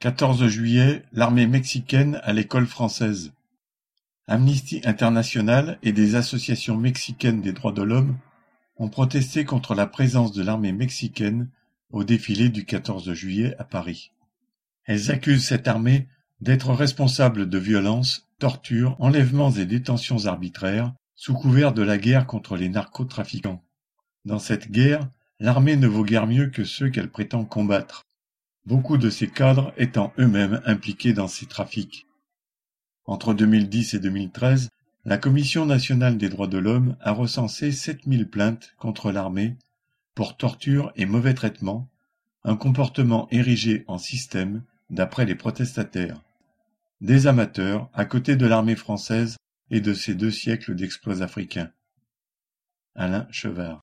14 juillet, l'armée mexicaine à l'école française. Amnesty International et des associations mexicaines des droits de l'homme ont protesté contre la présence de l'armée mexicaine au défilé du 14 juillet à Paris. Elles accusent cette armée d'être responsable de violences, tortures, enlèvements et détentions arbitraires sous couvert de la guerre contre les narcotrafiquants. Dans cette guerre, l'armée ne vaut guère mieux que ceux qu'elle prétend combattre, beaucoup de ces cadres étant eux-mêmes impliqués dans ces trafics. Entre 2010 et 2013, la Commission nationale des droits de l'homme a recensé 7000 plaintes contre l'armée pour torture et mauvais traitements, un comportement érigé en système d'après les protestataires. Des amateurs à côté de l'armée française et de ses 2 siècles d'exploits africains. Alain Chevard.